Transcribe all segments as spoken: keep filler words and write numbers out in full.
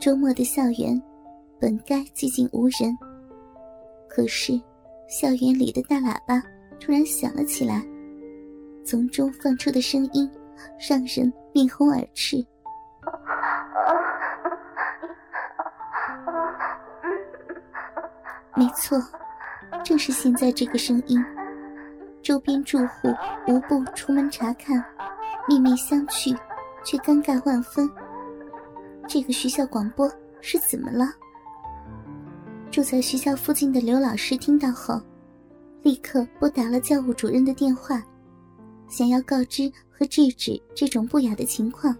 周末的校园本该寂静无人，可是校园里的大喇叭突然响了起来，从中放出的声音让人面红耳赤。没错，正是现在这个声音。周边住户无不出门查看，面面相觑，却尴尬万分。这个学校广播是怎么了？住在学校附近的刘老师听到后，立刻拨打了教务主任的电话，想要告知和制止这种不雅的情况。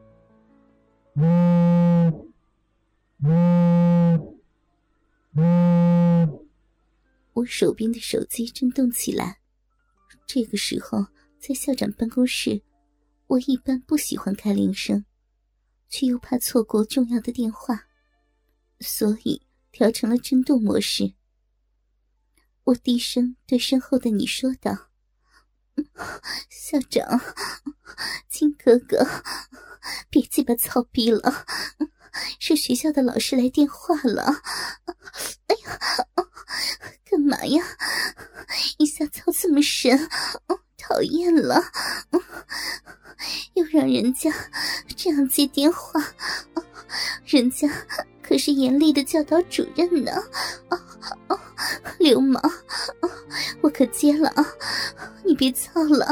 我手边的手机震动起来。这个时候在校长办公室，我一般不喜欢开铃声，却又怕错过重要的电话，所以调成了震动模式。我低声对身后的你说道：校长，金哥哥，别鸡巴操逼了，是学校的老师来电话了。哎呀，干嘛呀？一下操这么深，讨厌了，又让人家这样接电话，人家可是严厉的教导主任呢。流氓，我可接了啊，你别操了。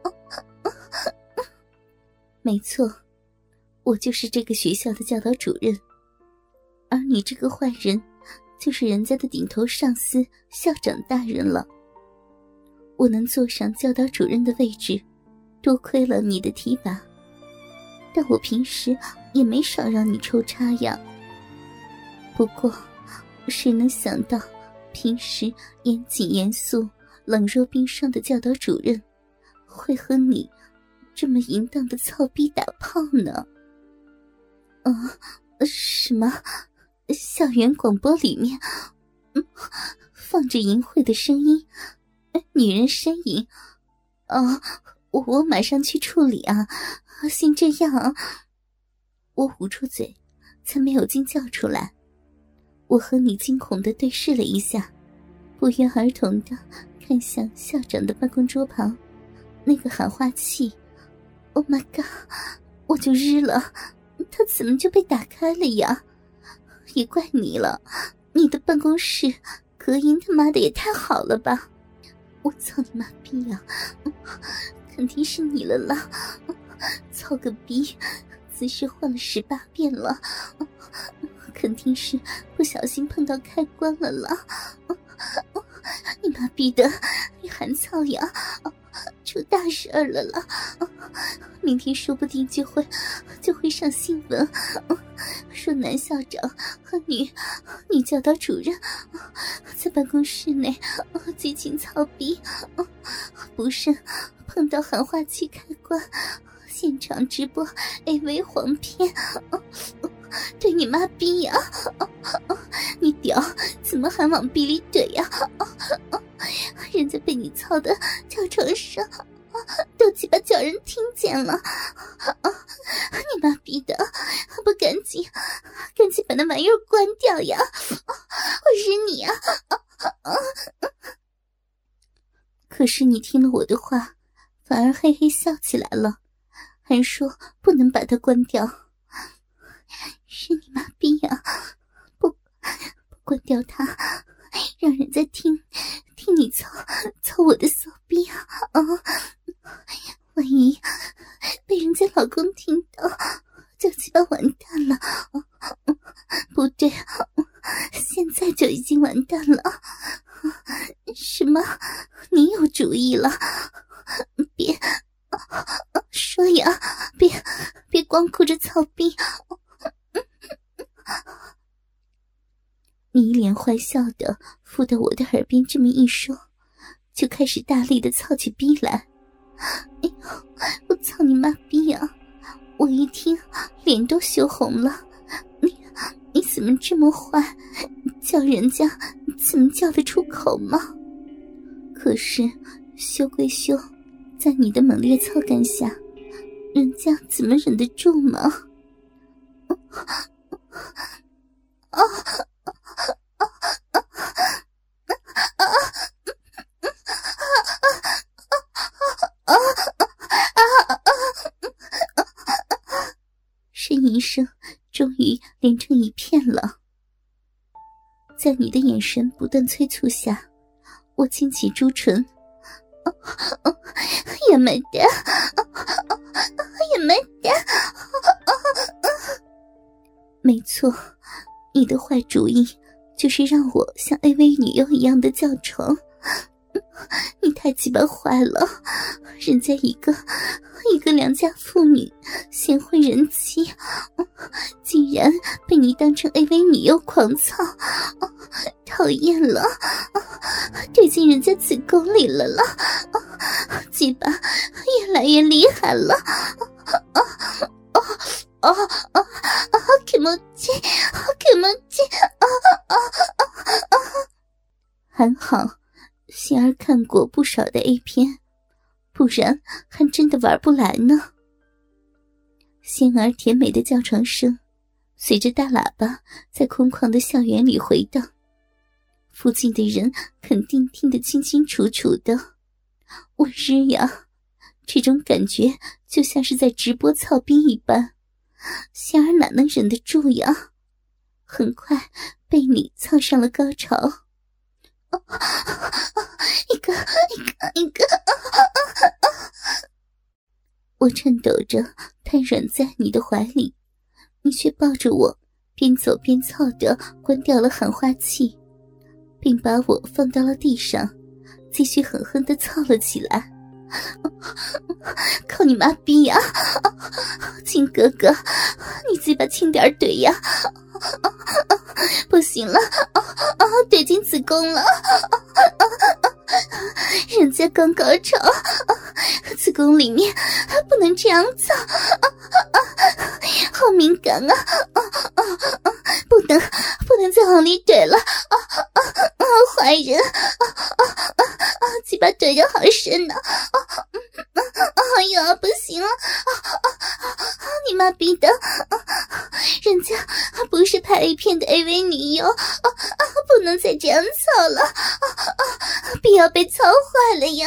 没错，我就是这个学校的教导主任，而你这个坏人就是人家的顶头上司校长大人了。我能坐上教导主任的位置，多亏了你的提拔，但我平时也没少让你抽插呀。不过谁能想到平时严谨严肃冷若冰霜的教导主任会和你这么淫荡的操逼打炮呢？嗯，什么？校园广播里面、嗯、放着淫秽的声音，女人呻吟。啊，我我马上去处理啊，先这样啊。我捂住嘴，才没有惊叫出来。我和你惊恐地对视了一下，不约而同地看向校长的办公桌旁那个喊话器。Oh my god， 我就日了，他怎么就被打开了呀？也怪你了，你的办公室隔音他妈的也太好了吧。我操你妈逼呀、啊、肯定是你了啦，操个逼，姿势换了十八遍了，肯定是不小心碰到开关了啦。你妈逼的，你还操呀，出大事儿了啦，明天说不定就会就会上新闻，说男校长和女女教导主任在办公室内激情操逼，不慎碰到喊话器开关，现场直播 A V 黄片，对你妈逼呀！你屌怎么还往逼里怼呀？人家被你操的跳床上，都鸡巴叫人听见了。你妈逼的，还不赶紧赶紧把那玩意儿关掉呀！我日你啊！可是你听了我的话，反而嘿嘿笑起来了，还说不能把它关掉。是你妈逼呀、啊！不不关掉它，让人家听听你操操我的骚逼啊！啊！万一被人家老公听到，就鸡巴完蛋了。不对，现在就已经完蛋了。什么？你有主意了？别说呀，别别光顾着操逼。你一脸坏笑的附到我的耳边这么一说，就开始大力的操起逼来。哎呦，我操你妈逼呀、啊！我一听脸都羞红了。你你怎么这么坏，叫人家怎么叫得出口吗？可是羞归羞，在你的猛烈操干下，人家怎么忍得住吗？ 终于连成一片了。在你的眼神不断催促下，我轻启朱唇，哦哦，也没得，哦哦，也没得，哦哦，没错，你的坏主意就是让我像 A V 女优一样的叫床。你太鸡巴坏了，人家一个一个良家妇女，贤惠人妻，竟然被你当成 A V 女优狂操，讨厌了，怼进人家子宫里了了，鸡巴越来越厉害了，哦哦哦哦，好気持ちいい，好気持ちいい，啊啊啊啊！还好心儿看过不少的 A 片，不然还真的玩不来呢。仙儿甜美的叫床声随着大喇叭在空旷的校园里回荡，附近的人肯定听得清清楚楚的。我日呀，这种感觉就像是在直播操逼一般，仙儿哪能忍得住呀？很快被你操上了高潮。哦，一个一个一个，我颤抖着瘫软在你的怀里，你却抱着我边走边操地关掉了喊话器，并把我放到了地上，继续狠狠地操了起来。靠你妈逼呀！亲哥哥，你嘴巴轻点怼呀！不行了，怼进子宫了，人家刚高潮，子宫里面不能这样操，好敏感啊！不能不能再往里怼了，坏人，鸡巴怼得好深呢！哎呀，不行了！你妈逼的，人家不是拍 A 片的 A V 女优，不能再这样操了，必要被操坏了呀！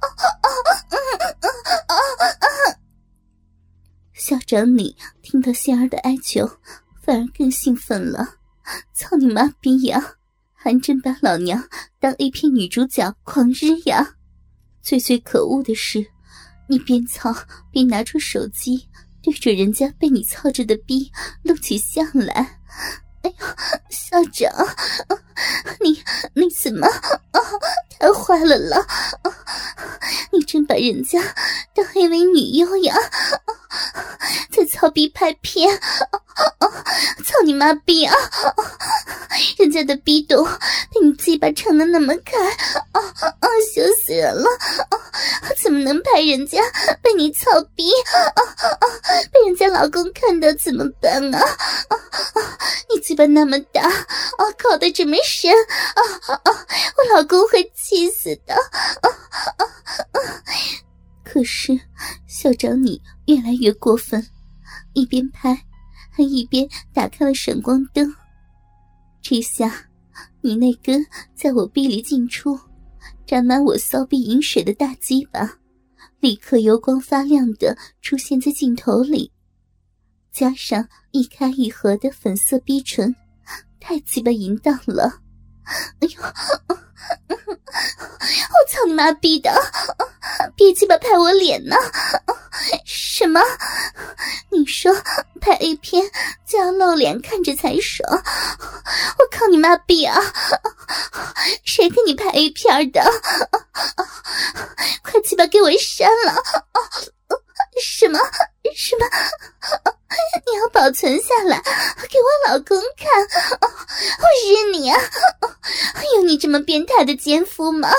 校长你听到仙儿的哀求，反而更兴奋了。操你妈逼呀！还真把老娘当 A 片女主角狂日呀！最最可恶的是，你边操边拿出手机对着人家被你操着的逼录起像来。哎呀，校长，你你怎么啊？太坏了了！你真把人家当 A V 女优呀？在操逼拍片，操你妈逼啊！人家的逼洞被你鸡巴撑得那么开，啊啊！羞死人了！怎么能拍人家被你操逼？啊啊！被人家老公看到怎么办啊？啊啊！你鸡巴那么大，啊，靠得这么深，啊啊！我老公会气死的！啊啊啊！可是校长你越来越过分，一边拍还一边打开了闪光灯。这下你那根在我逼里进出沾满我骚逼饮水的大鸡巴立刻油光发亮地出现在镜头里，加上一开一合的粉色逼唇，太鸡巴淫荡了。哎呦，我操你妈逼的，别鸡巴拍我脸呢！什么？你说拍 A 片就要露脸看着才爽？我靠你妈逼啊！谁给你拍 A 片的？快鸡巴给我删了！什么什么？你要保存下来给我老公看？我日你啊！有你这么变态的奸夫吗？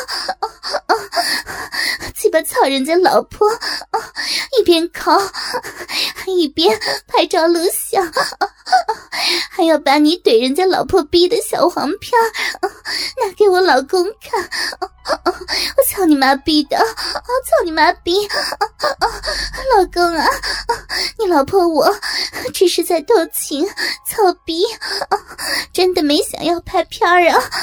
鸡巴操人家老婆，一边靠还一边拍照录像，还要把你怼人家老婆逼的小黄片拿给我老公看。我操你妈逼的！我操你妈逼！老公啊，你老婆我只是在偷情操逼，真的没想要拍片儿啊！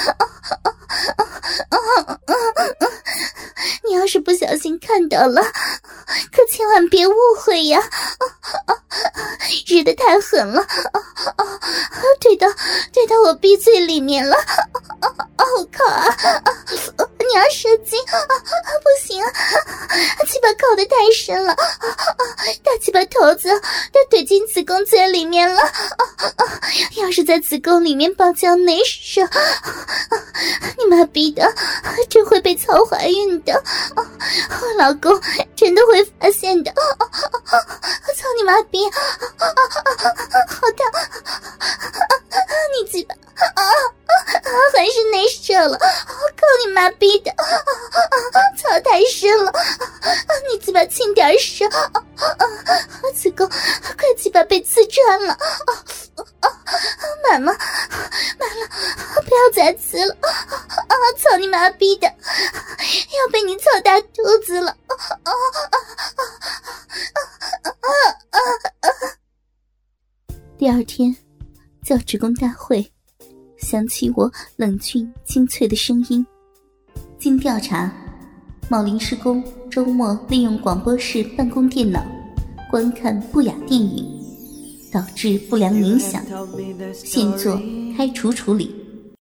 你要是不小心看到了，可千万别误会呀！ 日得太狠了，啊啊，对到对到我鼻嘴里面了，啊啊，好靠啊！啊你要射精啊！不行啊，鸡巴靠得太深了，大鸡巴头子都怼进子宫最里面了，要是在子宫里面爆浆内射，你妈逼的，真会被操怀孕的，我老公真的会发现的，操你妈逼，好大，你鸡巴啊！还是内射了，靠你妈逼的，操太深了，你鸡巴轻点射，子宫快鸡巴被刺穿了，满了满了，不要再刺了，操你妈逼的，要被你操大肚子了。第二天教职工大会，想起我冷峻清脆的声音。经调查，某临时工周末利用广播室办公电脑观看不雅电影，导致不良影响，现作开除处理。